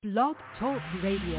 Blog Talk Radio.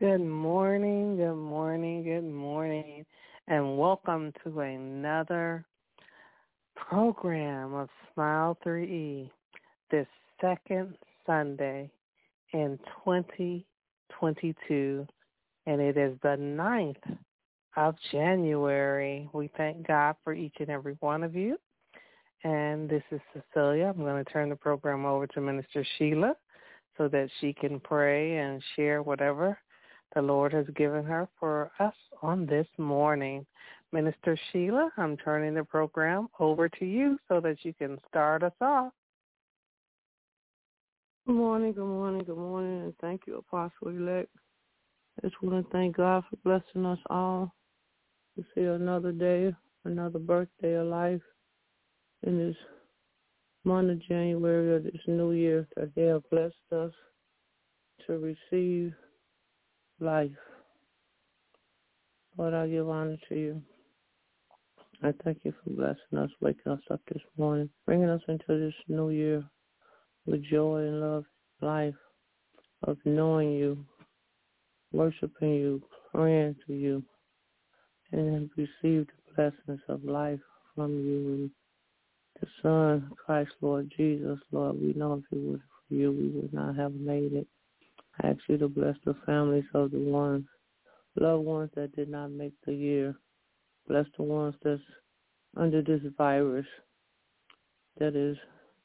Good morning, good morning, and welcome to another program of Smile 3E, this second Sunday in 2022, and it is the 9th of January. We thank God for each and every one of you, and this is Cecilia. I'm going to turn the program over to Minister Sheila so that she can pray and share whatever the Lord has given her for us on this morning. Minister Sheila, I'm turning the program over to you so that you can start us off. Good morning, good morning, good morning, and thank you, Apostle Elect. I just want to thank God for blessing us all to see another day, another birthday of life in this month of January of this new year that He has blessed us to receive life. Lord, I give honor to you. I thank you for blessing us, waking us up this morning, bringing us into this new year with joy and love, life of knowing you, worshiping you, praying to you, and have received the blessings of life from you. The Son, Christ, Lord Jesus, Lord, we know if it was for you, we would not have made it. I ask you to bless the families of the loved ones that did not make the year. Bless the ones that's under this virus that is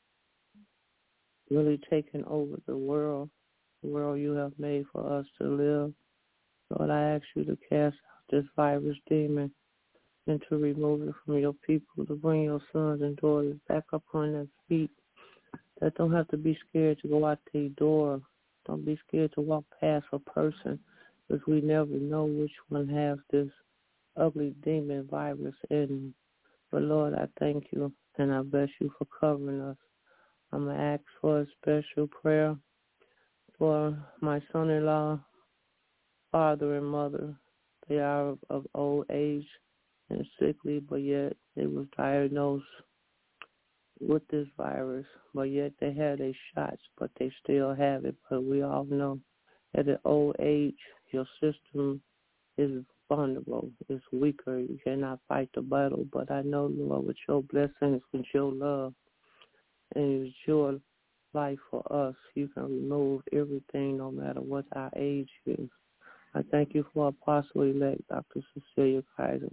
really taking over the world you have made for us to live. Lord, I ask you to cast out this virus demon and to remove it from your people, to bring your sons and daughters back up on their feet, that don't have to be scared to go out their door. Don't be scared to walk past a person, because we never know which one has this ugly demon virus in them. But Lord, I thank you and I bless you for covering us. I'm going to ask for a special prayer for my son-in-law, father and mother. They are of old age and sickly, but yet they was diagnosed with this virus, but yet they had their shots, but they still have it. But we all know at an old age, your system is vulnerable, it's weaker. You cannot fight the battle. But I know, Lord, with your blessings, with your love, and with your life for us, you can remove everything no matter what our age is. I thank you for Apostle Elect Dr. Cecilia Kaiser,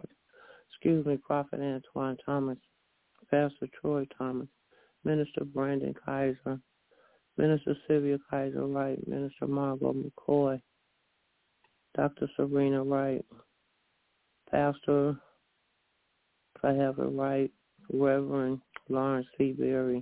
Prophet Antoine Thomas, Pastor Troy Thomas, Minister Brandon Kaiser, Minister Sylvia Kaiser Wright, Minister Margot McCoy, Dr. Serena Wright, Pastor, if I have it right, Reverend Lawrence C. Berry,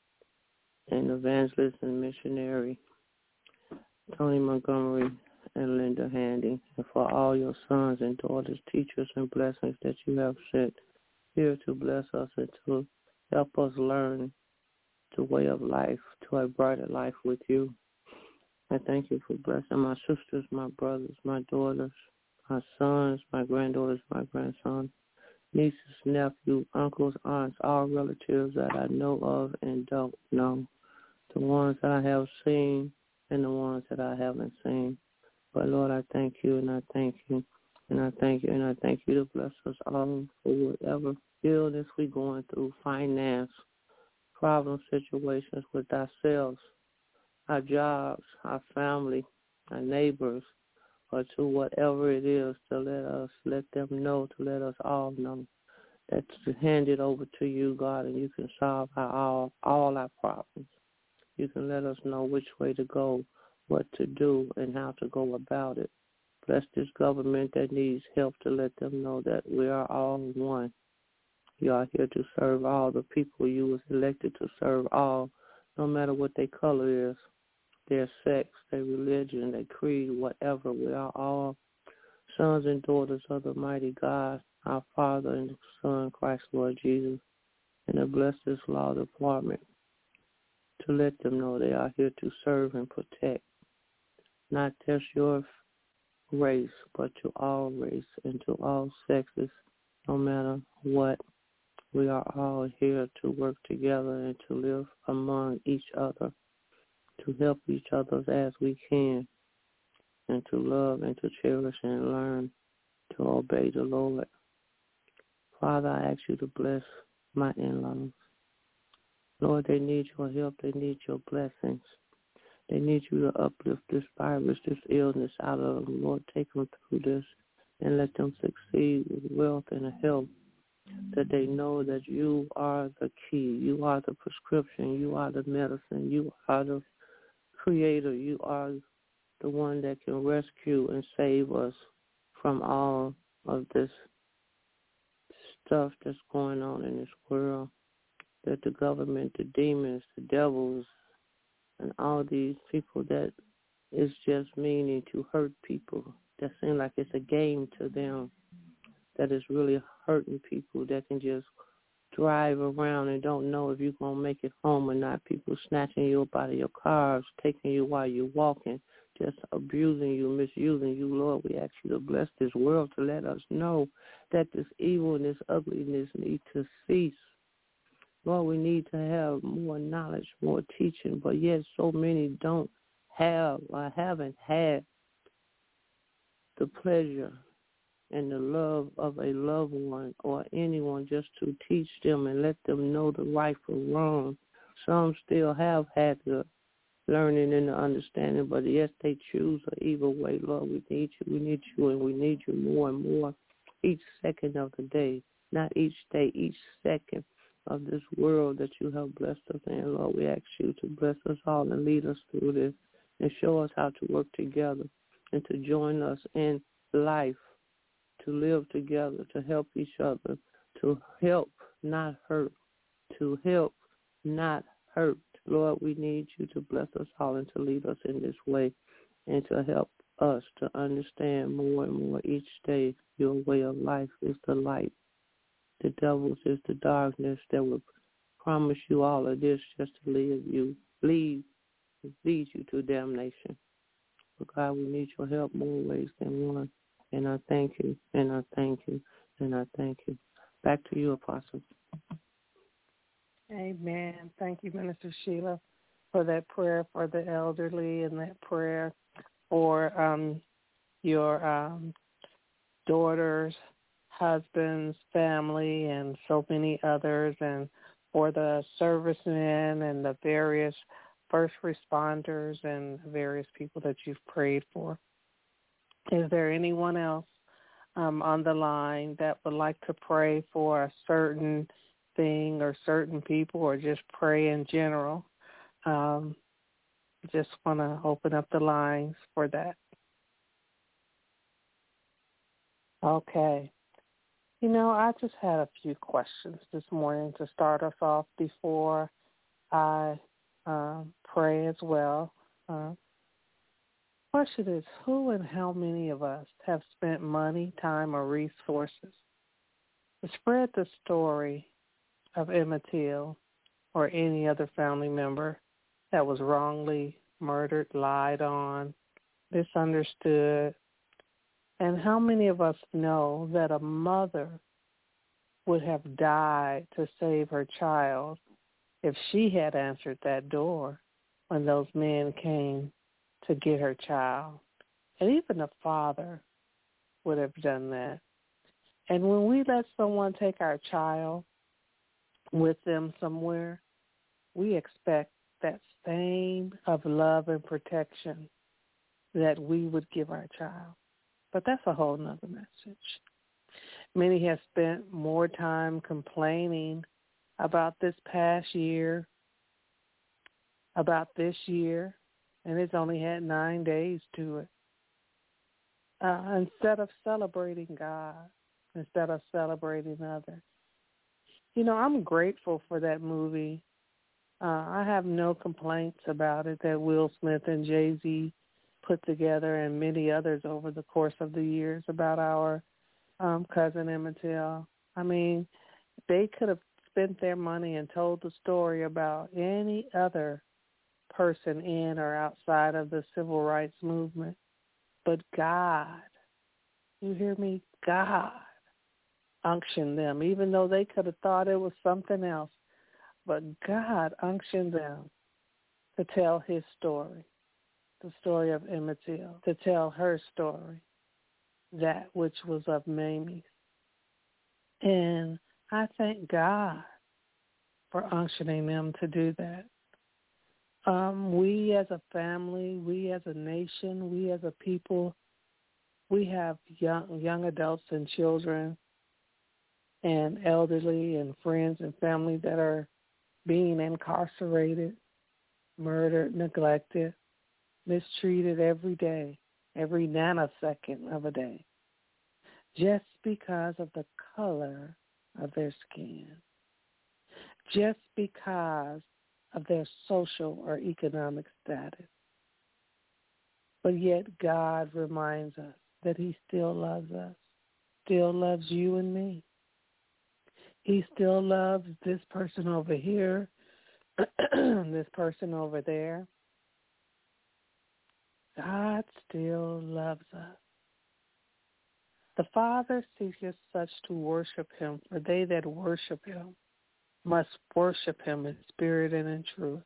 and evangelist and missionary Tony Montgomery and Linda Handy, and for all your sons and daughters, teachers, and blessings that you have sent here to bless us and to help us learn the way of life, to a brighter life with you. I thank you for blessing my sisters, my brothers, my daughters, my sons, my granddaughters, my grandsons, nieces, nephews, uncles, aunts, all relatives that I know of and don't know, the ones that I have seen and the ones that I haven't seen. But, Lord, I thank you, and I thank you, and I thank you, and I thank you to bless us all for whatever illness we're going through, finance, problem situations with ourselves, our jobs, our family, our neighbors, or to whatever it is, to let them know, to let us all know that to hand it over to you, God, and you can solve all our problems. You can let us know which way to go, what to do, and how to go about it. Bless this government that needs help, to let them know that we are all one. You are here to serve all the people you was elected to serve all, no matter what their color is, their sex, their religion, their creed, whatever. We are all sons and daughters of the mighty God, our Father and Son, Christ, Lord Jesus. And to bless this law department, to let them know they are here to serve and protect, not just your race, but to all race and to all sexes, no matter what. We are all here to work together and to live among each other, to help each other as we can. and to love and to cherish and learn to obey the Lord. Father, I ask you to bless my in-laws. Lord, they need your help. They need your blessings. They need you to uplift this virus, this illness out of them. Lord, take them through this and let them succeed with wealth and health, that they know that you are the key. You are the prescription. You are the medicine. You are the creator. You are the one that can rescue and save us from all of this stuff that's going on in this world, that the government, the demons, the devils, and all these people that is just meaning to hurt people, that seem like it's a game to them, that is really hurting people, that can just drive around and don't know if you're going to make it home or not. People snatching you up out of your cars, taking you while you're walking, just abusing you, misusing you. Lord, we ask you to bless this world to let us know that this evil and this ugliness need to cease. Lord, we need to have more knowledge, more teaching, but yet so many don't have or haven't had the pleasure and the love of a loved one or anyone just to teach them and let them know the right from wrong. Some still have had the learning and the understanding, but yes, they choose an evil way. Lord, we need you. We need you, and we need you more and more each second of the day, not each day, each second of this world that you have blessed us in. Lord, we ask you to bless us all and lead us through this and show us how to work together and to join us in life, to live together, to help each other, to help, not hurt, to help, not hurt. Lord, we need you to bless us all and to lead us in this way and to help us to understand more and more each day your way of life is the light. The devil's is the darkness that will promise you all of this just to lead you to damnation. But God, we need your help more ways than one. And I thank you, and I thank you, and I thank you. Back to you, Apostle. Amen. Thank you, Minister Sheila, for that prayer for the elderly and that prayer for your daughters, husbands, family, and so many others, and for the servicemen and the various first responders and various people that you've prayed for. Is there anyone else on the line that would like to pray for a certain thing or certain people, or just pray in general? Just want to open up the lines for that. Okay. You know, I just had a few questions this morning to start us off before I pray as well. Question is, who and how many of us have spent money, time, or resources to spread the story of Emmett Till or any other family member that was wrongly murdered, lied on, misunderstood? And how many of us know that a mother would have died to save her child if she had answered that door when those men came to get her child? And even a father would have done that. And when we let someone take our child with them somewhere, we expect that same of love and protection that we would give our child. But that's a whole nother message. Many have spent more time complaining about this past year, about this year, and it's only had 9 days to it. Instead of celebrating God, instead of celebrating others. You know, I'm grateful for that movie. I have no complaints about it that Will Smith and Jay-Z put together, and many others over the course of the years, about our cousin Emmett Till. I mean, they could have spent their money and told the story about any other person in or outside of the civil rights movement. But God, you hear me? God unctioned them, even though they could have thought it was something else. But God unctioned them to tell his story. the story of Emmett Till, to tell her story, that which was of Mamie's. And I thank God for unctioning them to do that. We as a family, we as a nation, we as a people, we have young adults and children and elderly and friends and family that are being incarcerated, murdered, neglected, mistreated every day, every nanosecond of a day, just because of the color of their skin, just because of their social or economic status. But yet God reminds us that he still loves us, still loves you and me. He still loves this person over here, this person over there. God still loves us. The Father seeketh such to worship him, for they that worship him must worship him in spirit and in truth.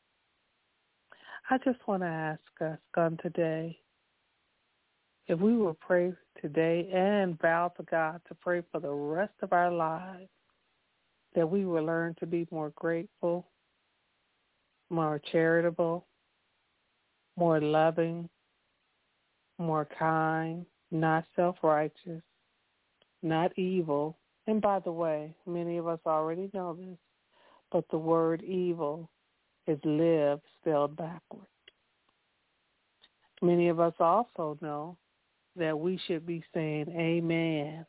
I just want to ask us on today, if we will pray today and vow to God to pray for the rest of our lives, that we will learn to be more grateful, more charitable, more loving, more kind, not self-righteous, not evil. And by the way, many of us already know this, but the word evil is live spelled backwards. Many of us also know that we should be saying amen.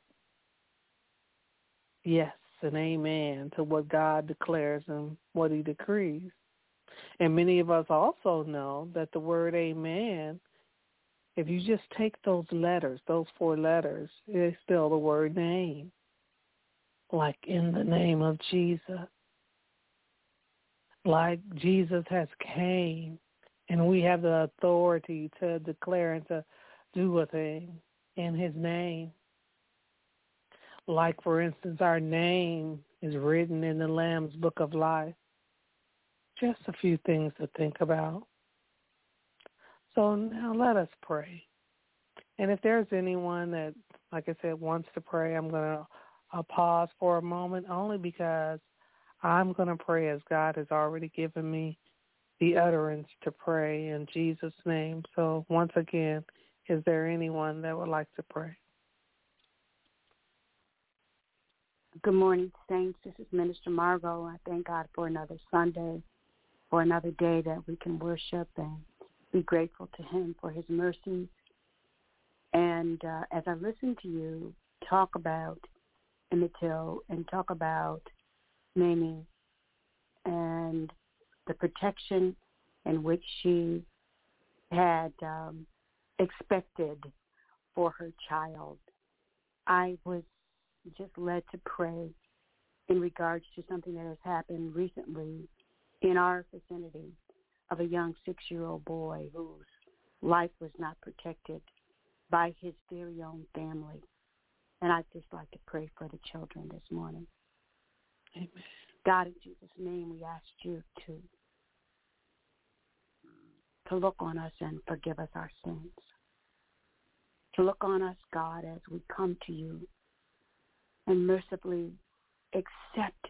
Yes, and amen to what God declares and what he decrees. And many of us also know that the word amen, if you just take those letters, those 4 letters, it's still the word name, like in the name of Jesus. Like Jesus has came, and we have the authority to declare and to do a thing in his name. Like, for instance, our name is written in the Lamb's Book of Life. Just a few things to think about. So now let us pray. And if there's anyone that, like I said, wants to pray, I'm going to pause for a moment, only because I'm going to pray as God has already given me the utterance to pray in Jesus' name. So once again, is there anyone that would like to pray? Good morning, Saints. This is Minister Margot. I thank God for another Sunday, for another day that we can worship and be grateful to him for his mercies. And as I listen to you talk about Emmett Till and talk about Mamie and the protection in which she had expected for her child, I was just led to pray in regards to something that has happened recently in our vicinity of a young 6-year-old boy whose life was not protected by his very own family. And I'd just like to pray for the children this morning. Amen. God, in Jesus' name, we ask you to look on us and forgive us our sins. To look on us, God, as we come to you and mercifully accept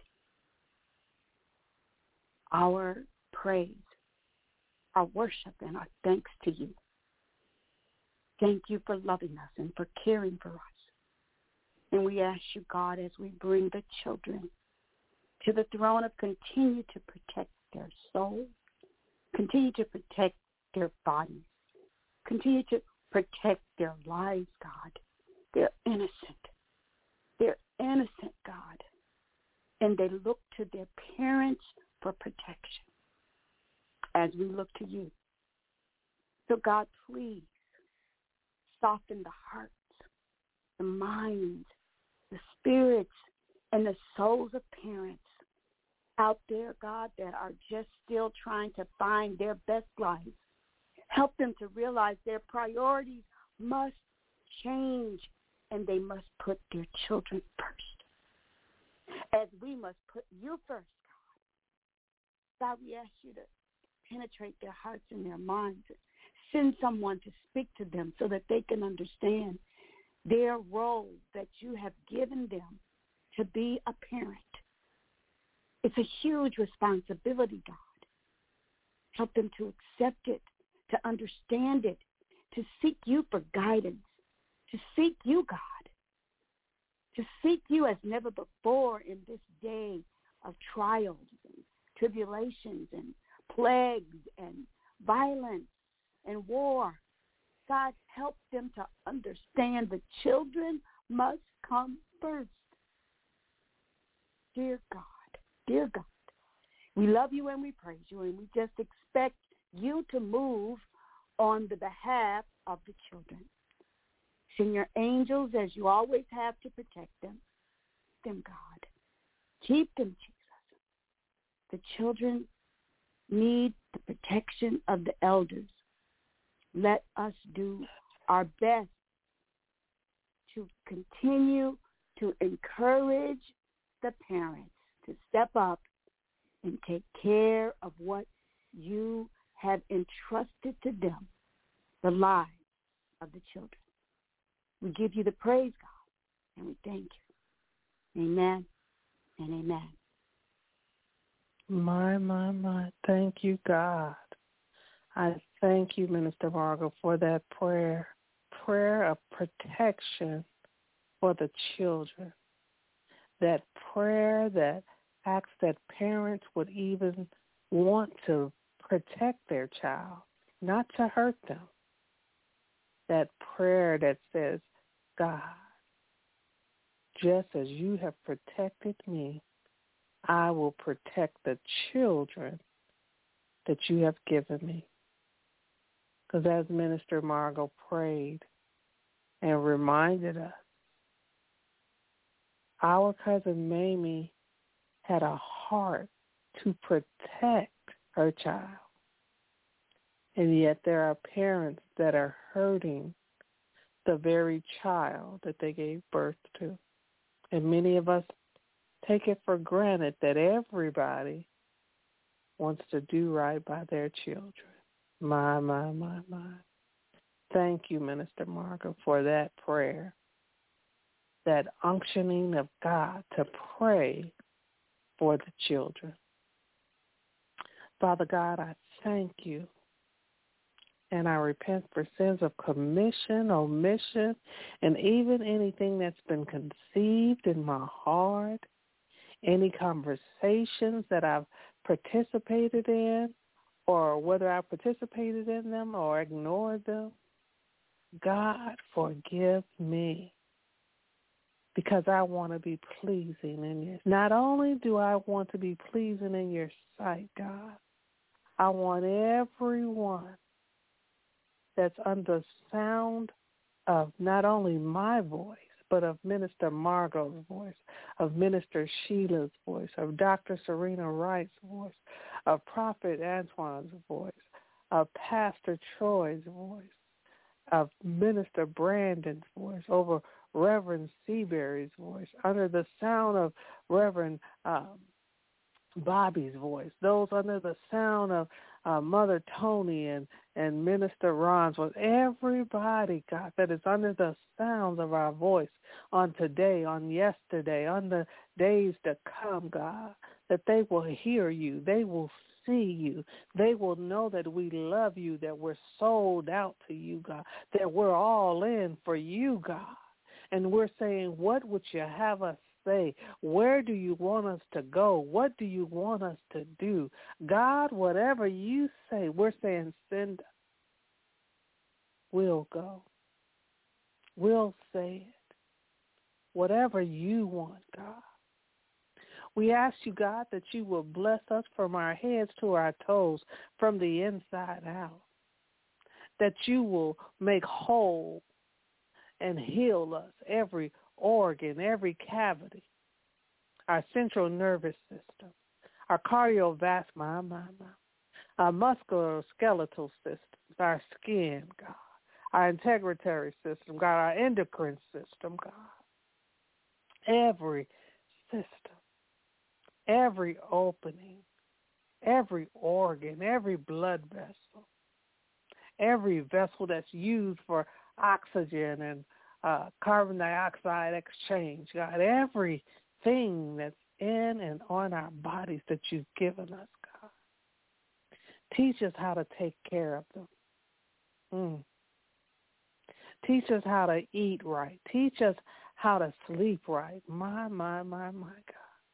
our praise, our worship, and our thanks to you. Thank you for loving us and for caring for us. And we ask you, God, as we bring the children to the throne of continue to protect their souls, continue to protect their bodies, continue to protect their lives, God. They're innocent. They're innocent, God. And they look to their parents for protection as we look to you. So, God, please soften the hearts, the minds, the spirits, and the souls of parents out there, God, that are just still trying to find their best lives. Help them to realize their priorities must change, and they must put their children first, as we must put you first, God. God, we ask you to penetrate their hearts and their minds, Send someone to speak to them so that they can understand their role that you have given them to be a parent. It's a huge responsibility, God. Help them to accept it, to understand it, to seek you for guidance, to seek you, God, to seek you as never before in this day of trials and tribulations and plagues and violence and war. God, help them to understand the children must come first. Dear God, we love you and we praise you, and we just expect you to move on the behalf of the children. Send your angels as you always have to protect them. God. Keep them, Jesus. The children need the protection of the elders. Let us do our best to continue to encourage the parents to step up and take care of what you have entrusted to them, the lives of the children. We give you the praise, God, and we thank you. Amen and amen. My. Thank you, God. I thank you, Minister Margot, for that prayer of protection for the children. That prayer that asks that parents would even want to protect their child, not to hurt them. That prayer that says, God, just as you have protected me, I will protect the children that you have given me. Because as Minister Margot prayed and reminded us, our cousin Mamie had a heart to protect her child. And yet there are parents that are hurting the very child that they gave birth to. And many of us take it for granted that everybody wants to do right by their children. My. Thank you, Minister Margot, for that prayer, that unctioning of God to pray for the children. Father God, I thank you. And I repent for sins of commission, omission, and even anything that's been conceived in my heart, any conversations that I've participated in, or whether I participated in them or ignored them. God, forgive me, because I want to be pleasing in you. Not only do I want to be pleasing in your sight, God, I want everyone that's under sound of not only my voice, but of Minister Margot's voice, of Minister Sheila's voice, of Dr. Serena Wright's voice, of Prophet Antoine's voice, of Pastor Troy's voice, of Minister Brandon's voice, over Reverend Seabury's voice, under the sound of Reverend Bobby's voice, those under the sound of Mother Tony and Minister Ron's voice, everybody, God, that is under the sound of our voice on today, on yesterday, on the days to come, God, that they will hear you, they will see you, they will know that we love you, that we're sold out to you, God, that we're all in for you, God. And we're saying, what would you have us say? Where do you want us to go? What do you want us to do? God, whatever you say, we're saying send us. We'll go. We'll say it. Whatever you want, God. We ask you, God, that you will bless us from our heads to our toes, from the inside out. That you will make whole and heal us, every organ, every cavity, our central nervous system, our cardiovascular, our musculoskeletal systems, our skin, God, our integratory system, God, our endocrine system, God, every system, every opening, every organ, every blood vessel, every vessel that's used for oxygen and carbon dioxide exchange, God, everything that's in and on our bodies that you've given us, God. Teach us how to take care of them. Teach us how to eat right. Teach us how to sleep right. My God.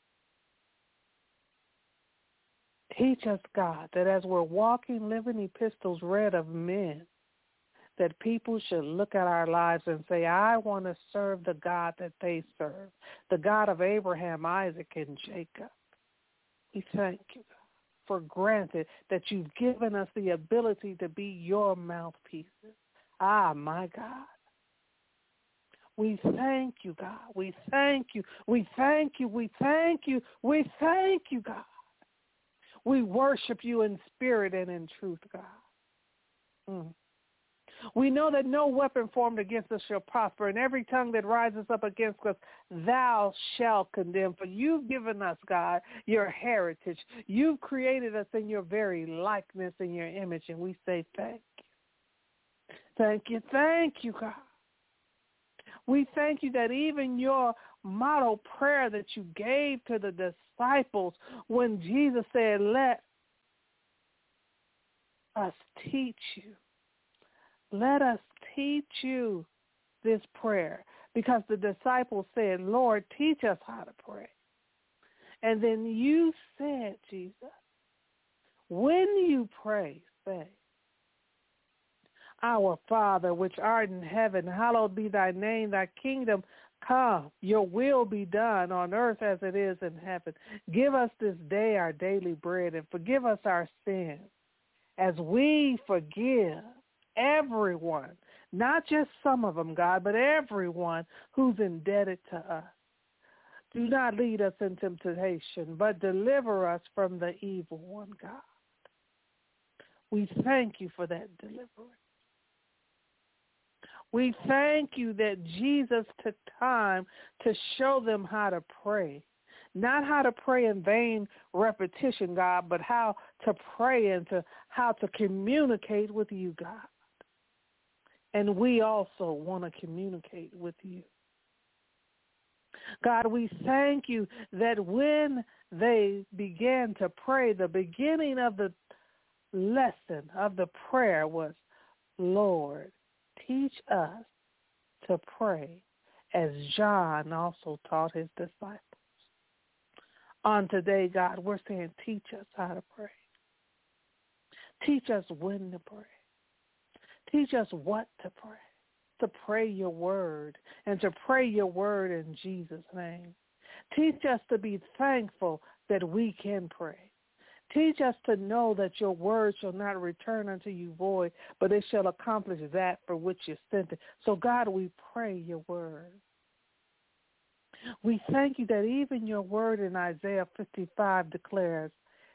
Teach us, God, that as we're walking, living epistles read of men, that people should look at our lives and say, I want to serve the God that they serve, the God of Abraham, Isaac, and Jacob. We thank you, God, for granted that you've given us the ability to be your mouthpieces. My God. We thank you, God. We thank you. We thank you. We thank you. We thank you, God. We worship you in spirit and in truth, God. We know that no weapon formed against us shall prosper, and every tongue that rises up against us, thou shalt condemn. For you've given us, God, your heritage. You've created us in your very likeness and your image, and we say thank you. Thank you. Thank you, God. We thank you that even your model prayer that you gave to the disciples when Jesus said, let us teach you. Let us teach you this prayer, because the disciples said, Lord, teach us how to pray. And then you said, Jesus, when you pray, say, Our Father, which art in heaven, hallowed be thy name, thy kingdom come, your will be done on earth as it is in heaven. Give us this day our daily bread, and forgive us our sins as we forgive everyone, not just some of them, God, but everyone who's indebted to us. Do not lead us into temptation, but deliver us from the evil one, God. We thank you for that deliverance. We thank you that Jesus took time to show them how to pray. Not how to pray in vain repetition, God, but how to pray and how to communicate with you, God. And we also want to communicate with you. God, we thank you that when they began to pray, the beginning of the lesson of the prayer was, Lord, teach us to pray as John also taught his disciples. On today, God, we're saying, teach us how to pray. Teach us when to pray. Teach us what to pray your word, and to pray your word in Jesus' name. Teach us to be thankful that we can pray. Teach us to know that your word shall not return unto you void, but it shall accomplish that for which you sent it. So, God, we pray your word. We thank you that even your word in Isaiah 55 declares,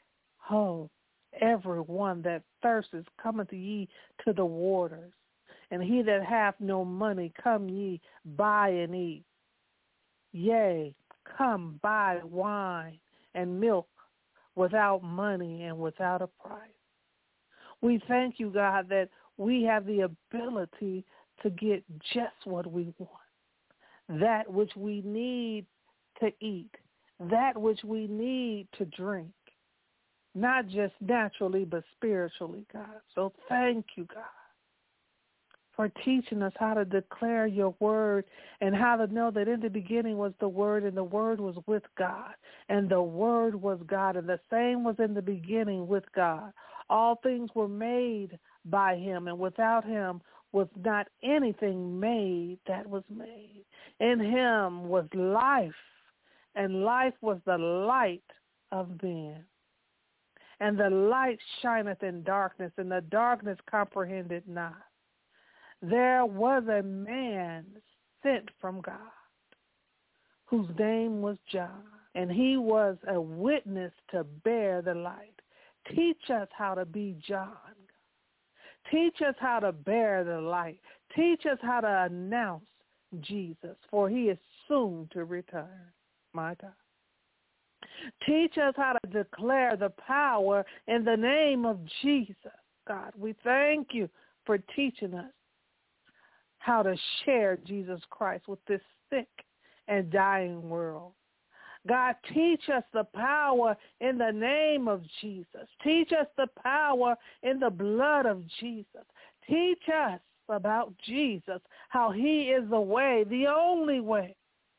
everyone that thirsteth, cometh ye to the waters, and he that hath no money, come ye, buy and eat. Yea, come buy wine and milk without money and without a price. We thank you, God, that we have the ability to get just what we want, that which we need to eat, that which we need to drink. Not just naturally, but spiritually, God. So thank you, God, for teaching us how to declare your word and how to know that in the beginning was the Word, and the Word was with God, and the Word was God, and the same was in the beginning with God. All things were made by him, and without him was not anything made that was made. In him was life, and life was the light of men. And the light shineth in darkness, and the darkness comprehended not. There was a man sent from God, whose name was John, and he was a witness to bear the light. Teach us how to be John. Teach us how to bear the light. Teach us how to announce Jesus, for he is soon to return. My God. Teach us how to declare the power in the name of Jesus. God, we thank you for teaching us how to share Jesus Christ with this sick and dying world. God, teach us the power in the name of Jesus. Teach us the power in the blood of Jesus. Teach us about Jesus, how he is the way, the only way.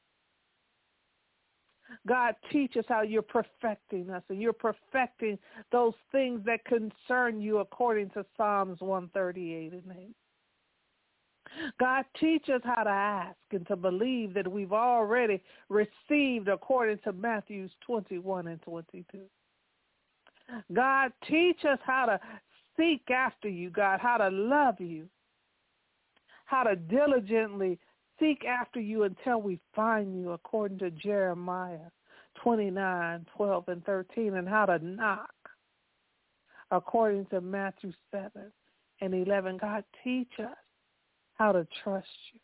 God, teach us how you're perfecting us, and you're perfecting those things that concern you according to Psalms 138 and 8. God, teach us how to ask and to believe that we've already received according to Matthew 21 and 22. God, teach us how to seek after you, God, how to love you, how to diligently seek after you until we find you according to Jeremiah 29, 12, and 13, and how to knock according to Matthew 7 and 11. God, teach us how to trust you.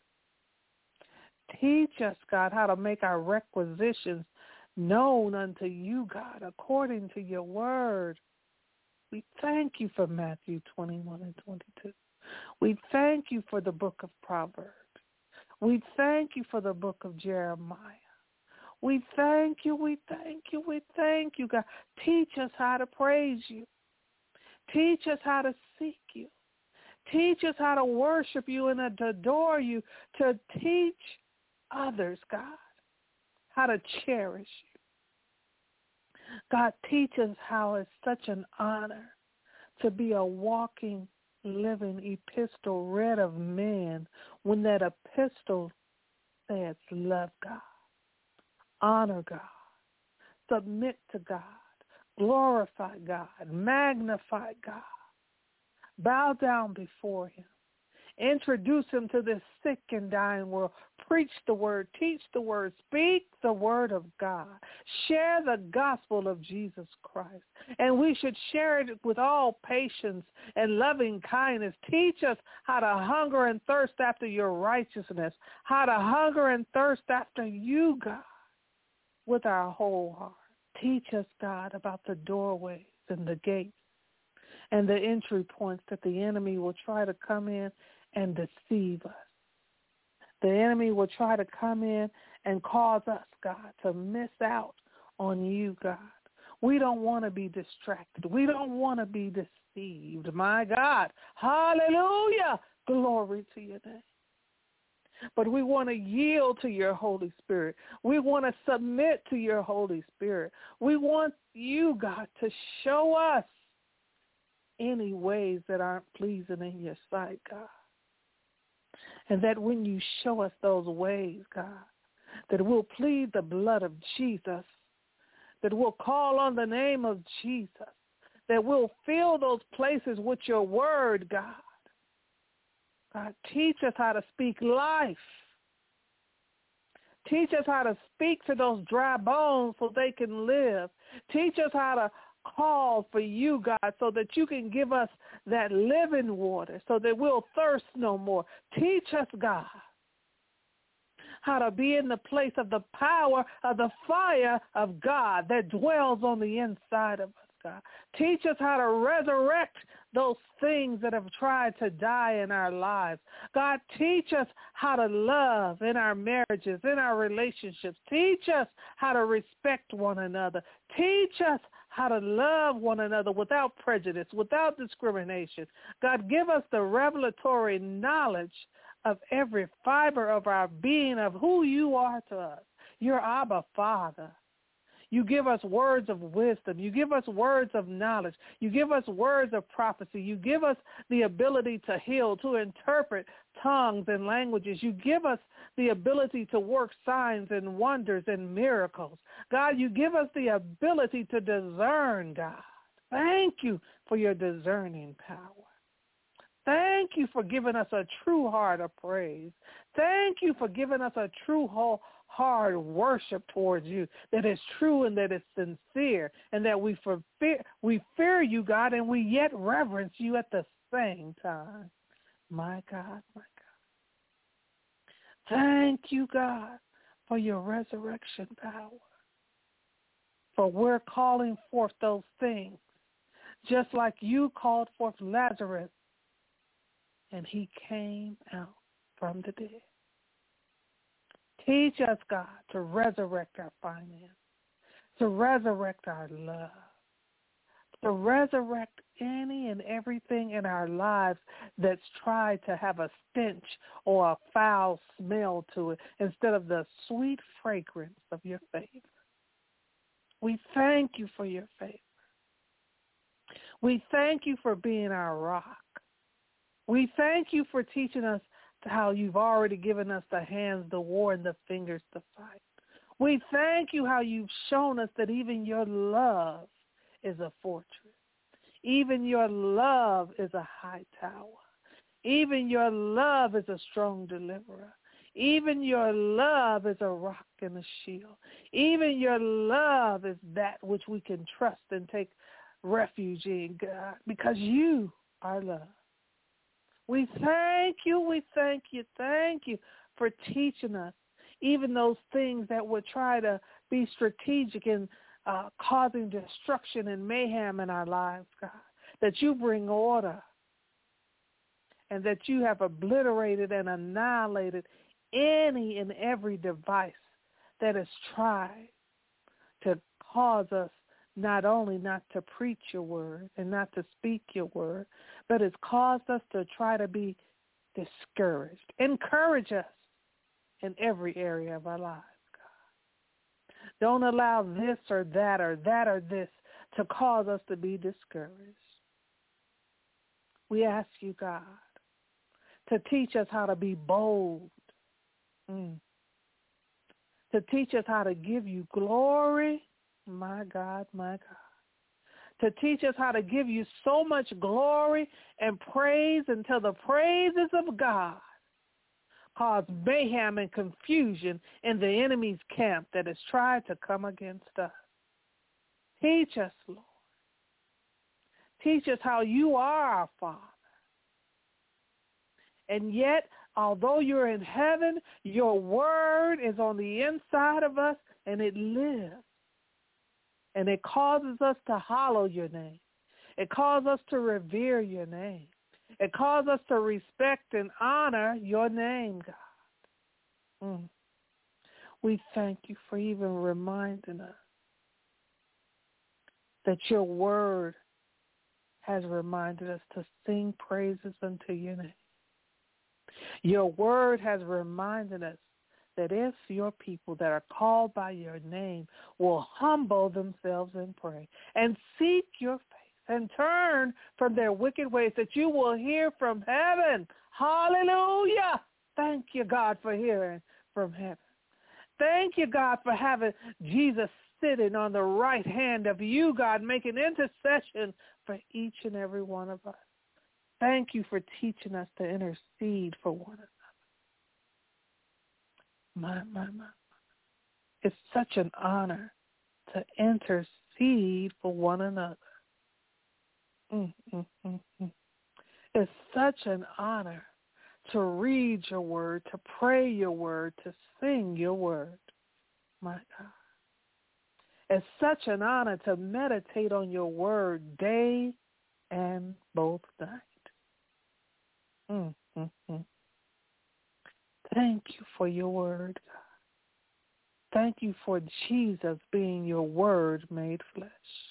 Teach us, God, how to make our requisitions known unto you, God, according to your word. We thank you for Matthew 21 and 22. We thank you for the book of Proverbs. We thank you for the book of Jeremiah. We thank you, we thank you, we thank you, God. Teach us how to praise you. Teach us how to seek you. Teach us how to worship you and to adore you, to teach others, God, how to cherish you. God, teach us how it's such an honor to be a walking, living epistle read of men when that epistle says love God, honor God, submit to God, glorify God, magnify God, bow down before him, introduce him to this sick and dying world, preach the word, teach the word, speak the word of God, share the gospel of Jesus Christ. And we should share it with all patience and loving kindness. Teach us how to hunger and thirst after your righteousness, how to hunger and thirst after you, God, with our whole heart. Teach us, God, about the doorways and the gates and the entry points that the enemy will try to come in and deceive us. The enemy will try to come in and cause us, God, to miss out on you, God. We don't want to be distracted. We don't want to be deceived. My God, hallelujah, glory to your name. But we want to yield to your Holy Spirit. We want to submit to your Holy Spirit. We want you, God, to show us any ways that aren't pleasing in your sight, God. And that when you show us those ways, God, that we'll plead the blood of Jesus, that we'll call on the name of Jesus, that we'll fill those places with your word, God. God, teach us how to speak life. Teach us how to speak to those dry bones so they can live. Teach us how to call for you, God, so that you can give us that living water so that we'll thirst no more. Teach us, God, how to be in the place of the power of the fire of God that dwells on the inside of us, God. Teach us how to resurrect those things that have tried to die in our lives. God, teach us how to love in our marriages, in our relationships. Teach us how to respect one another. Teach us how to love one another without prejudice, without discrimination. God, give us the revelatory knowledge of every fiber of our being of who you are to us. You're Abba Father. You give us words of wisdom. You give us words of knowledge. You give us words of prophecy. You give us the ability to heal, to interpret tongues and languages. You give us the ability to work signs and wonders and miracles. God, you give us the ability to discern, God. Thank you for your discerning power. Thank you for giving us a true heart of praise. Thank you for giving us a true hard worship towards you that is true and that is sincere, and that we fear you, God, and we yet reverence you at the same time. My God, my God. Thank you, God, for your resurrection power. For we're calling forth those things, just like you called forth Lazarus and he came out from the dead. Teach us, God, to resurrect our finance, to resurrect our love, to resurrect any and everything in our lives that's tried to have a stench or a foul smell to it instead of the sweet fragrance of your favor. We thank you for your favor. We thank you for being our rock. We thank you for teaching us how you've already given us the hands to war and the fingers to fight. We thank you how you've shown us that even your love is a fortress. Even your love is a high tower. Even your love is a strong deliverer. Even your love is a rock and a shield. Even your love is that which we can trust and take refuge in, God, because you are love. We thank you for teaching us even those things that would try to be strategic in causing destruction and mayhem in our lives, God, that you bring order and that you have obliterated and annihilated any and every device that has tried to cause us not only not to preach your word and not to speak your word, but it's caused us to try to be discouraged. Encourage us in every area of our lives, God. Don't allow this or that or this to cause us to be discouraged. We ask you, God, to teach us how to be bold, to teach us how to give you glory, my God, to teach us how to give you so much glory and praise until the praises of God cause mayhem and confusion in the enemy's camp that has tried to come against us. Teach us, Lord. Teach us how you are our Father. And yet, although you're in heaven, your word is on the inside of us, and it lives. And it causes us to hallow your name. It causes us to revere your name. It causes us to respect and honor your name, God. We thank you for even reminding us that your word has reminded us to sing praises unto your name. Your word has reminded us that if your people that are called by your name will humble themselves and pray and seek your face and turn from their wicked ways, that you will hear from heaven. Hallelujah. Thank you, God, for hearing from heaven. Thank you, God, for having Jesus sitting on the right hand of you, God, making intercession for each and every one of us. Thank you for teaching us to intercede for one another. My. It's such an honor to intercede for one another. It's such an honor to read your word, to pray your word, to sing your word. My God. It's such an honor to meditate on your word day and both night. Thank you for your word, God. Thank you for Jesus being your word made flesh.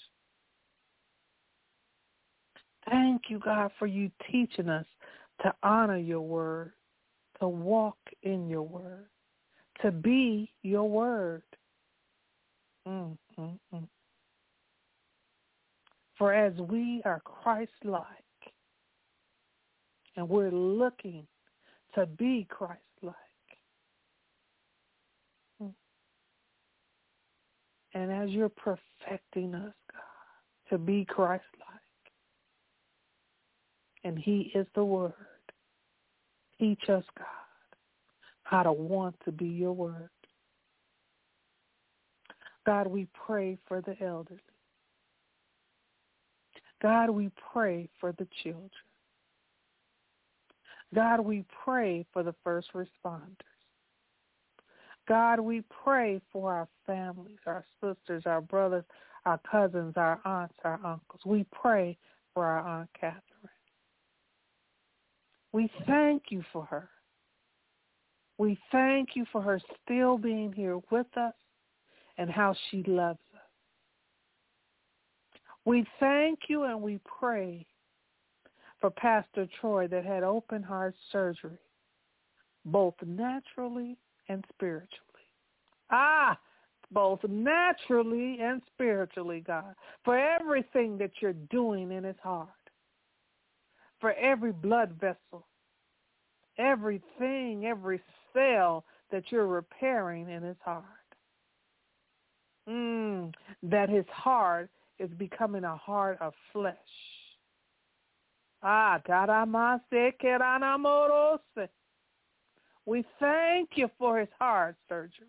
Thank you, God, for you teaching us to honor your word, to walk in your word, to be your word. For as we are Christ-like, and we're looking to be Christ-like, and as you're perfecting us, God, to be Christ-like, and he is the word, teach us, God, how to want to be your word. God, we pray for the elderly. God, we pray for the children. God, we pray for the first responders. God, we pray for our families, our sisters, our brothers, our cousins, our aunts, our uncles. We pray for our Aunt Catherine. We thank you for her. We thank you for her still being here with us and how she loves us. We thank you and we pray for Pastor Troy that had open heart surgery, both naturally and spiritually. Both naturally and spiritually, God, for everything that you're doing in his heart, for every blood vessel, everything, every cell that you're repairing in his heart. That his heart is becoming a heart of flesh. We thank you for his heart surgery.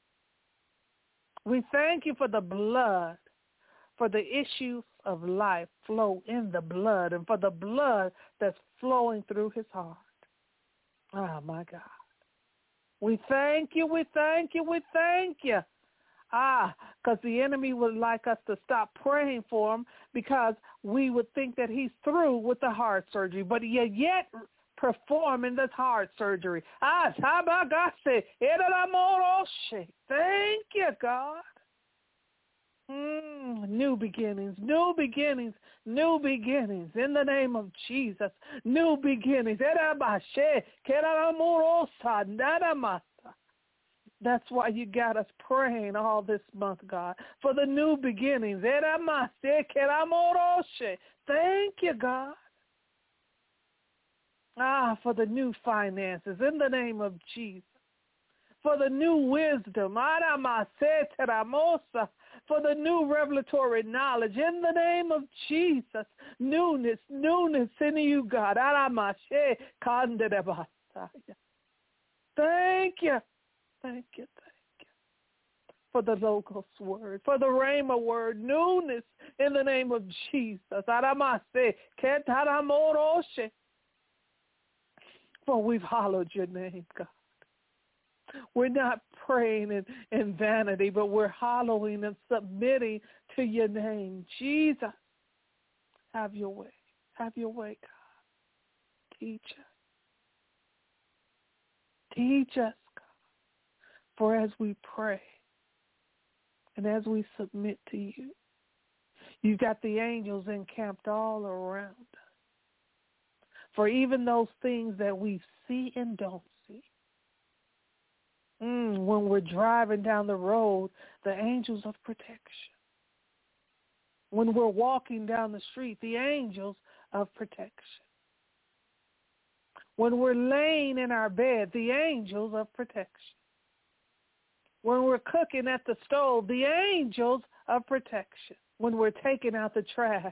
We thank you for the blood, for the issues of life flow in the blood, and for the blood that's flowing through his heart. Oh, my God. We thank you, we thank you, we thank you. Because the enemy would like us to stop praying for him because we would think that he's through with the heart surgery, but yet performing this heart surgery. Thank you, God. New beginnings, new beginnings, new beginnings in the name of Jesus. New beginnings. That's why you got us praying all this month, God, for the new beginnings. Thank you, God. For the new finances in the name of Jesus. For the new wisdom. For the new revelatory knowledge in the name of Jesus. Newness in you, God. Thank you. Thank you. For the Logos word, for the Rhema word, newness in the name of Jesus. For we've hallowed your name, God. We're not praying in vanity, but we're hallowing and submitting to your name. Jesus, have your way. Have your way, God. Teach us. Teach us, God. For as we pray and as we submit to you, you've got the angels encamped all around us. For even those things that we see and don't see. When we're driving down the road, the angels of protection. When we're walking down the street, the angels of protection. When we're laying in our bed, the angels of protection. When we're cooking at the stove, the angels of protection. When we're taking out the trash,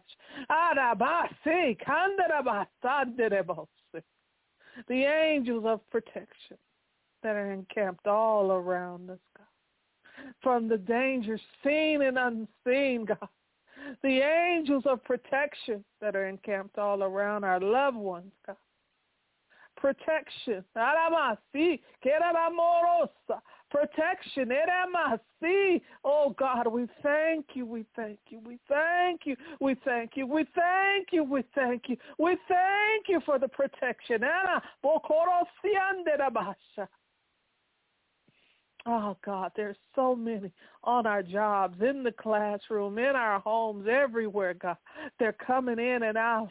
the angels of protection that are encamped all around us, God. From the dangers seen and unseen, God. The angels of protection that are encamped all around our loved ones, God. Protection. Protection. Oh, God, we thank you. We thank you. We thank you. We thank you. We thank you. We thank you. We thank you for the protection. Oh, God, there's so many on our jobs, in the classroom, in our homes, everywhere, God. They're coming in and out.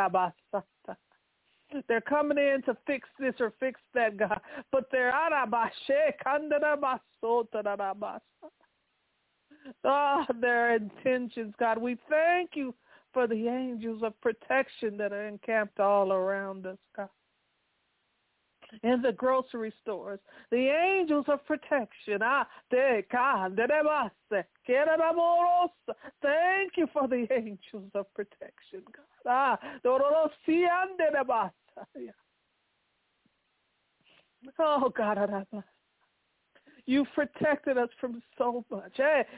They're coming in to fix this or fix that, God. But they're their intentions, God. We thank you for the angels of protection that are encamped all around us, God. In the grocery stores, the angels of protection. Thank you for the angels of protection, God. Oh, God, you've protected us from so much.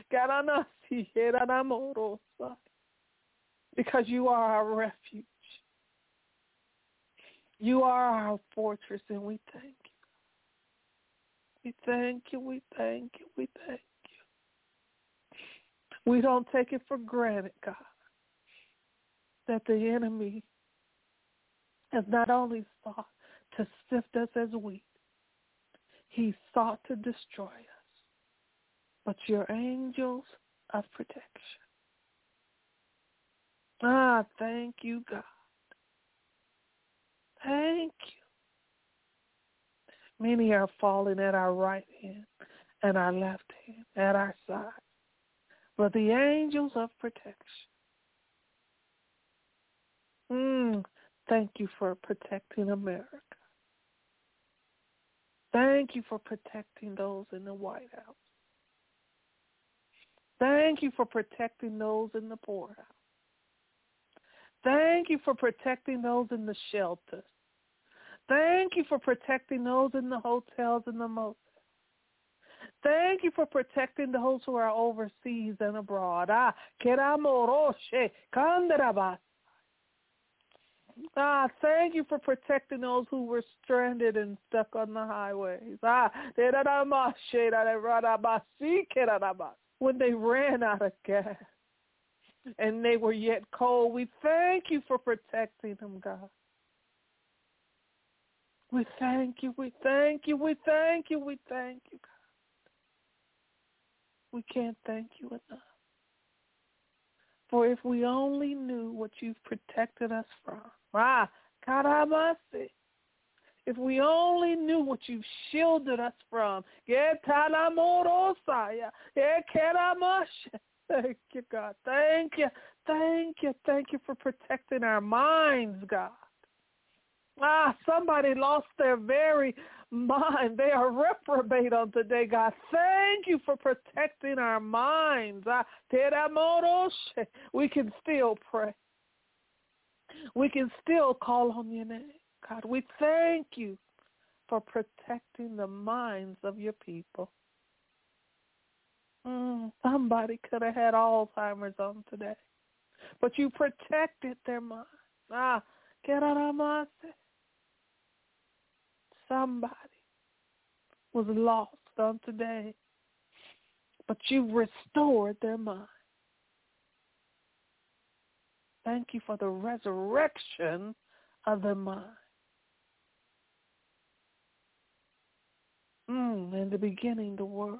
Because you are our refuge. You are our fortress, and we thank you. We thank you, we thank you, we thank you. We don't take it for granted, God, that the enemy has not only sought to sift us as wheat, he sought to destroy us. But your angels of protection. Thank you, God. Thank you. Many are falling at our right hand and our left hand, at our side. But the angels of protection. Thank you for protecting America. Thank you for protecting those in the White House. Thank you for protecting those in the poorhouse. Thank you for protecting those in the shelters. Thank you for protecting those in the hotels and the motels. Thank you for protecting those who are overseas and abroad. Thank you for protecting those who were stranded and stuck on the highways. When they ran out of gas and they were yet cold, we thank you for protecting them, God. We thank you, we thank you, we thank you, we thank you, God. We can't thank you enough. For if we only knew what you've protected us from, if we only knew what you've shielded us from, thank you, God. Thank you. Thank you. Thank you for protecting our minds, God. Somebody lost their very mind. They are reprobate on today, God. Thank you for protecting our minds. We can still pray. We can still call on your name, God. We thank you for protecting the minds of your people. Somebody could have had Alzheimer's on today, but you protected their minds. Somebody was lost on today, but you restored their mind. Thank you for the resurrection of their mind. In the beginning, the Word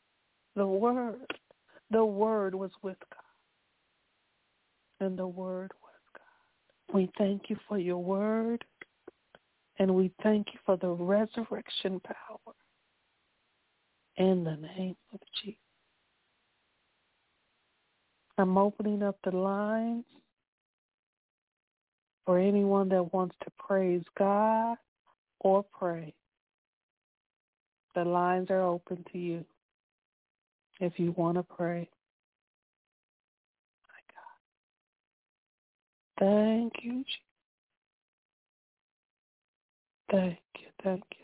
was with God, and the Word was God. We thank you for your Word, and we thank you for the resurrection power in the name of Jesus. I'm opening up the lines for anyone that wants to praise God or pray. The lines are open to you if you want to pray. My God. Thank you, Jesus. Thank you, thank you.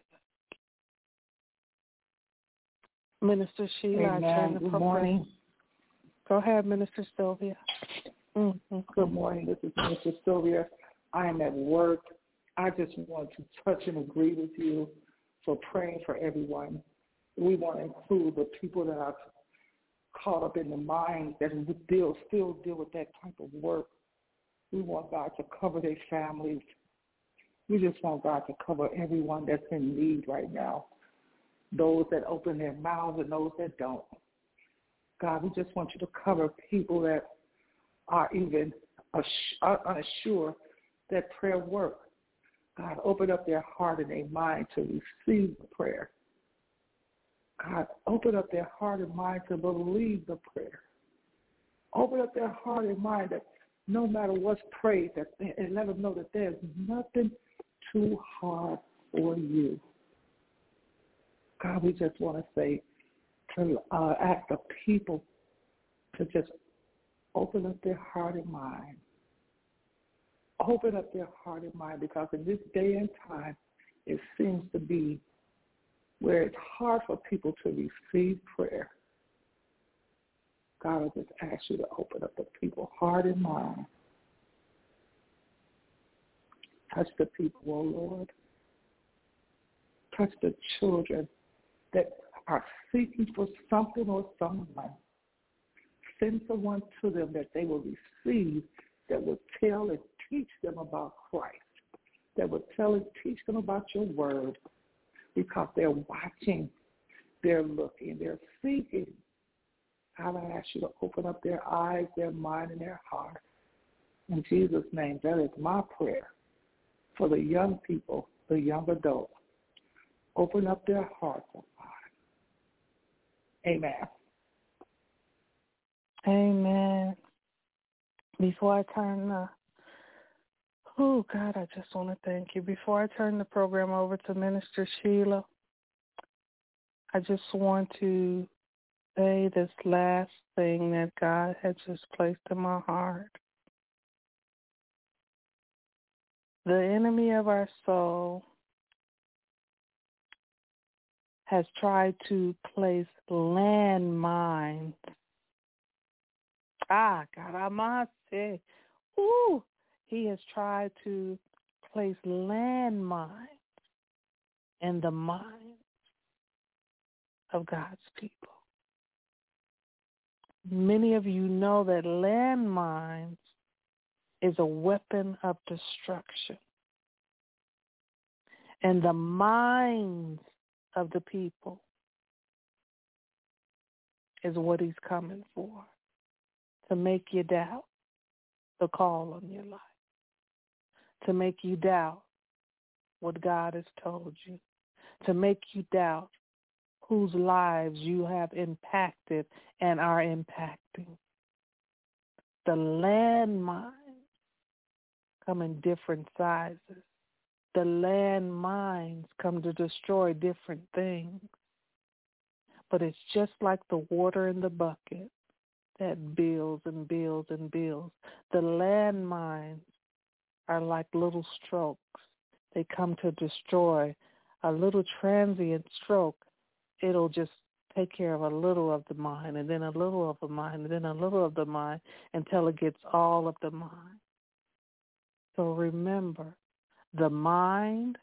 Minister Sheila, I turn the Good program. morning. Go ahead, Minister Sylvia. Good morning. This is Minister Sylvia. I am at work. I just want to touch and agree with you for praying for everyone. We want to include the people that are caught up in the mind that still deal with that type of work. We want God to cover their families. We just want God to cover everyone that's in need right now, those that open their mouths and those that don't. God, we just want you to cover people that are even unsure that prayer works. God, open up their heart and their mind to receive the prayer. God, open up their heart and mind to believe the prayer. Open up their heart and mind that no matter what's prayed, and let them know that there's nothing too hard for you. God, we just want to say, to ask the people to just open up their heart and mind. Open up their heart and mind, because in this day and time, it seems to be where it's hard for people to receive prayer. God, I just ask you to open up the people's heart and mind. Touch the people, oh Lord. Touch the children that are seeking for something or someone. Send someone to them that they will receive, that will tell and teach them about Christ. that would teach them about your word, because they're watching, they're looking, they're seeking. God, I ask you to open up their eyes, their mind, and their heart. In Jesus' name, that is my prayer for the young people, the young adults. Open up their hearts, oh God. Amen. Amen. Before I turn God, I just want to thank you. Before I turn the program over to Minister Sheila, I just want to say this last thing that God had just placed in my heart. The enemy of our soul has tried to place landmines. God, I must say, he has tried to place landmines in the minds of God's people. Many of you know that landmines is a weapon of destruction. And the minds of the people is what he's coming for, to make you doubt the call on your life, to make you doubt what God has told you, to make you doubt whose lives you have impacted and are impacting. The landmines come in different sizes. The landmines come to destroy different things. But it's just like the water in the bucket that builds and builds and builds. The landmines are like little strokes. They come to destroy a little transient stroke. It'll just take care of a little of the mind, and then a little of the mind, and then a little of the mind, until it gets all of the mind. So remember, the mind,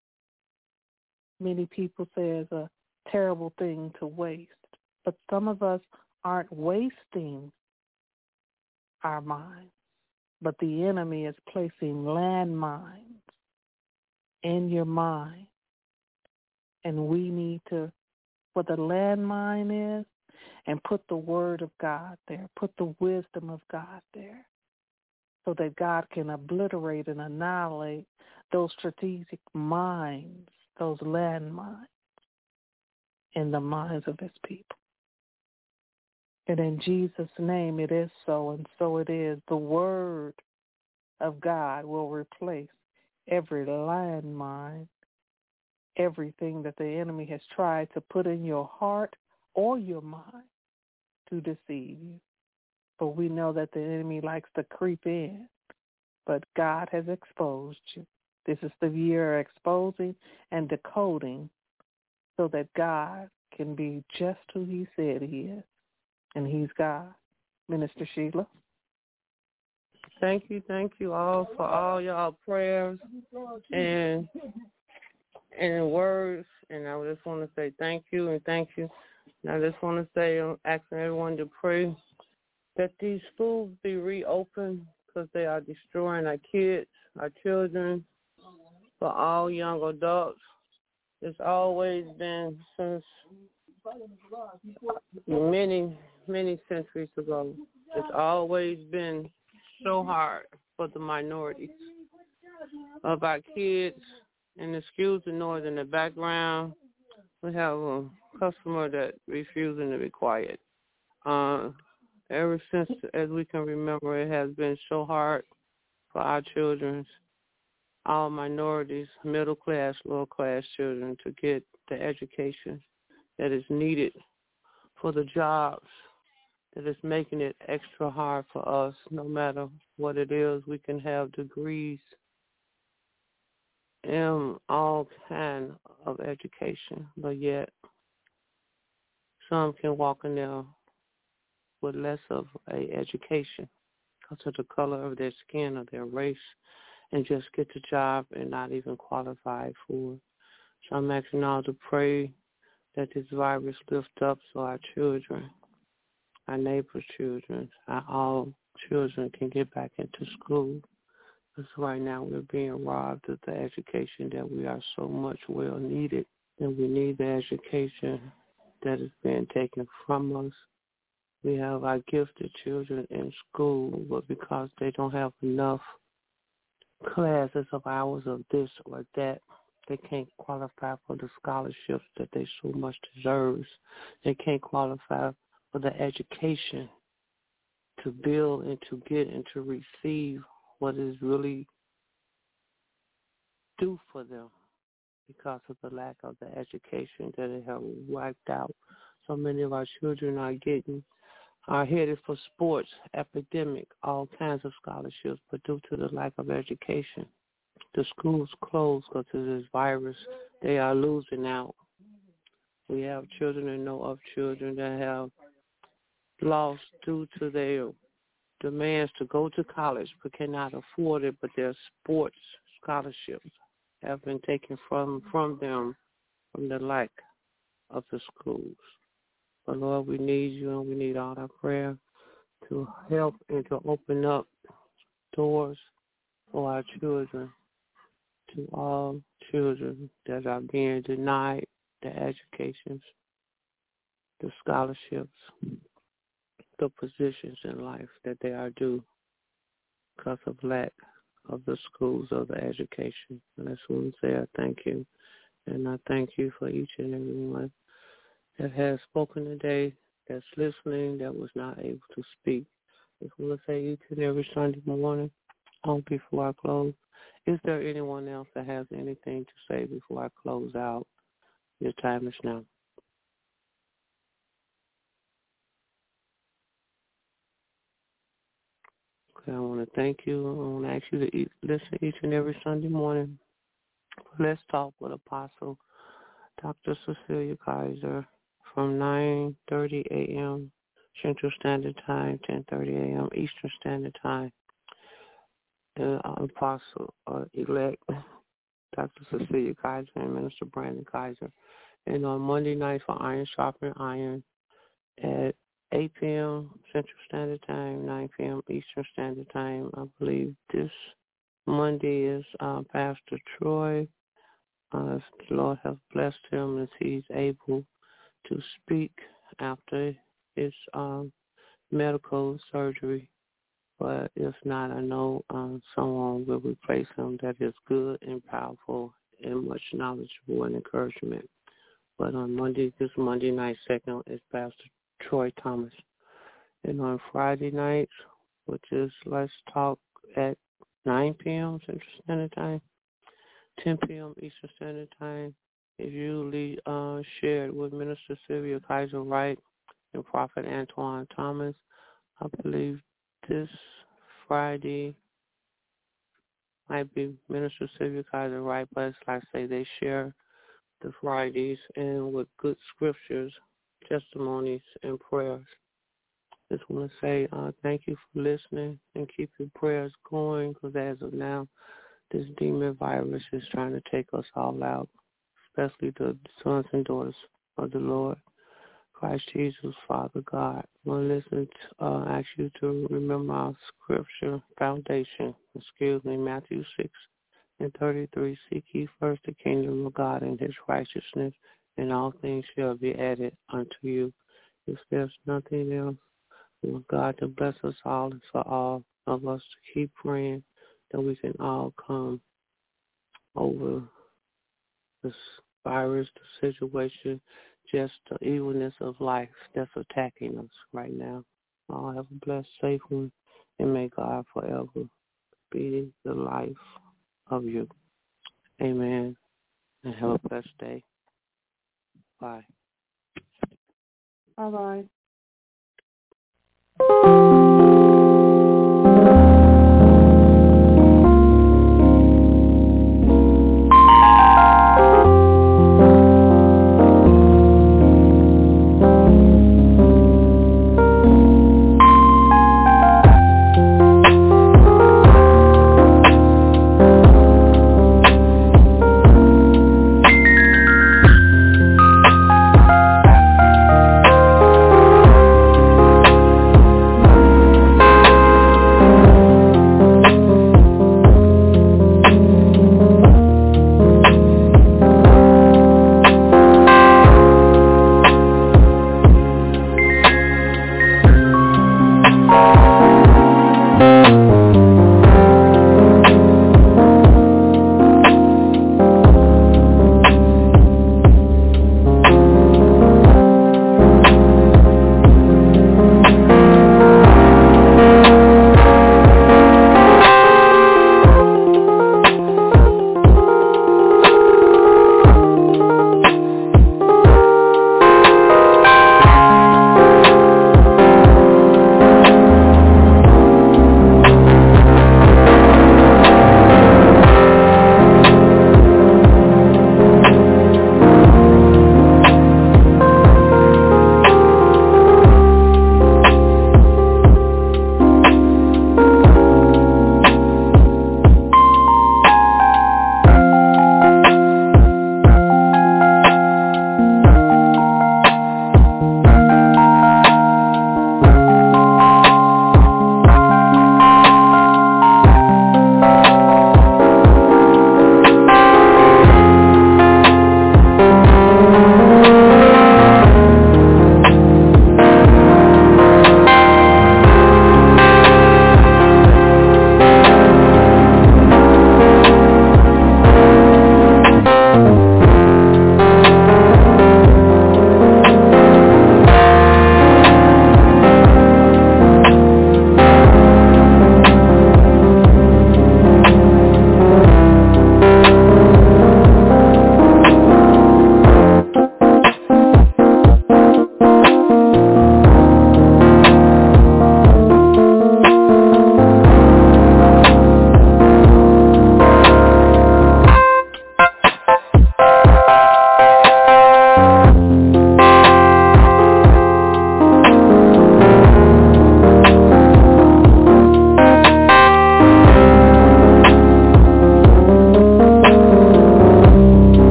many people say, is a terrible thing to waste. But some of us aren't wasting our minds, but the enemy is placing landmines in your mind. And we need to, what the landmine is, and put the word of God there, put the wisdom of God there, so that God can obliterate and annihilate those strategic minds, those landmines in the minds of his people. And in Jesus' name it is so, and so it is. The word of God will replace every landmine, everything that the enemy has tried to put in your heart or your mind to deceive you. But we know that the enemy likes to creep in, but God has exposed you. This is the year of exposing and decoding so that God can be just who he said he is, and he's God. Minister Sheila. Thank you all for all y'all prayers and words. And I just want to say thank you. And I just want to say, I'm asking everyone to pray that these schools be reopened, because they are destroying our kids, our children, for all young adults. It's always been since many, many centuries ago. It's always been so hard for the minorities of our kids. And excuse the noise in the background. We have a customer that refusing to be quiet. Ever since, as we can remember, it has been so hard for our children, all minorities, middle class, lower class children, to get the education that is needed for the jobs that is making it extra hard for us. No matter what it is, we can have degrees in all kind of education, but yet some can walk in there with less of a education because of the color of their skin or their race, and just get the job and not even qualify for it. So I'm asking all to pray that this virus lift up so our children, our neighbors' children, all children can get back into school. Because right now we're being robbed of the education that we are so much well needed, and we need the education that is being taken from us. We have our gifted children in school, but because they don't have enough classes of hours of this or that, they can't qualify for the scholarships that they so much deserve. They can't qualify for the education to build and to get and to receive what is really due for them because of the lack of the education that they have wiped out. So many of our children are headed for sports, academic, all kinds of scholarships, but due to the lack of education, the schools closed because of this virus. They are losing out. We have children and know of children that have lost due to their demands to go to college but cannot afford it, but their sports scholarships have been taken from them from the lack of the schools. But Lord, we need you and we need all our prayer to help and to open up doors for our children, to all children that are being denied the educations, the scholarships, the positions in life that they are due because of lack of the schools of the education. And I just want to say I thank you. And I thank you for each and every one that has spoken today, that's listening, that was not able to speak. I just want to say each and every Sunday morning, before I close, is there anyone else that has anything to say before I close out? Your time is now. Okay, I want to thank you. I want to ask you to listen each and every Sunday morning. Let's Talk with Apostle Dr. Cecilia Kaiser from 9:30 a.m. Central Standard Time, 10:30 a.m. Eastern Standard Time. The Apostle-elect Dr. Cecilia Kaiser and Minister Brandon Kaiser. And on Monday night for Iron Sharpen Iron at 8 p.m. Central Standard Time, 9 p.m. Eastern Standard Time. I believe this Monday is Pastor Troy. The Lord has blessed him as he's able to speak after his medical surgery. But if not, I know someone will replace him that is good and powerful and much knowledgeable and encouragement. But on Monday, this Monday night second is Pastor Troy Thomas. And on Friday nights, which is Let's Talk at 9 p.m. Central Standard Time, 10 p.m. Eastern Standard Time, is usually shared with Minister Sylvia Kaiser Wright and Prophet Antoine Thomas. I believe this Friday might be Minister Sylvia Kaiser Wright, but like I say, they share the Fridays and with good scriptures, testimonies, and prayers. Just want to say thank you for listening and keep your prayers going because as of now, this demon virus is trying to take us all out, especially the sons and daughters of the Lord. Christ Jesus, Father God. I want to listen to, ask you to remember our scripture foundation. Matthew 6:33. Seek ye first the kingdom of God and his righteousness, and all things shall be added unto you. If there's nothing else, we want God to bless us all and for all of us to keep praying that we can all come over this virus, the situation, just the evilness of life that's attacking us right now. All have a blessed, safe one, and may God forever be the life of you. Amen. And have a blessed day. Bye. Bye-bye.